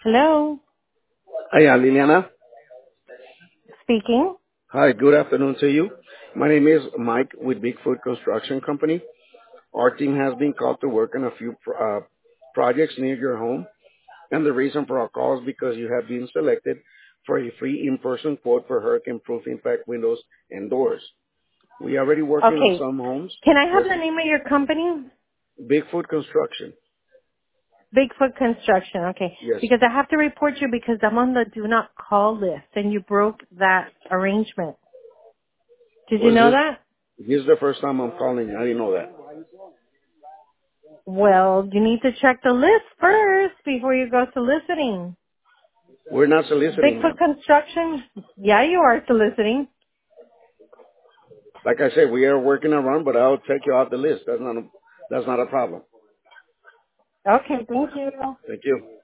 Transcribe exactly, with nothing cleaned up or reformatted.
Hello, Hi, uh, Liliana. speaking. Hi, good afternoon to you. My name is Mike with Bigfoot Construction Company. Our team has been called to work on a few pro- uh, projects near your home, and the reason for our call is because you have been selected for a free in-person quote for hurricane-proof impact windows and doors. We are already working on Okay, some homes. can I have Yes, the name of your company? Bigfoot Construction. Bigfoot Construction. Okay, Yes. because I have to report you because I'm on the do not call list, and you broke that arrangement. Did you Was know this? that? This is the first time I'm calling. I didn't know that. Well, you need to check the list first before you go soliciting. We're not soliciting, Bigfoot ma'am. Construction. Yeah, you are soliciting. Like I said, we are working around, but I'll take you off the list. That's not a, that's not a problem. Okay, thank you. Thank you.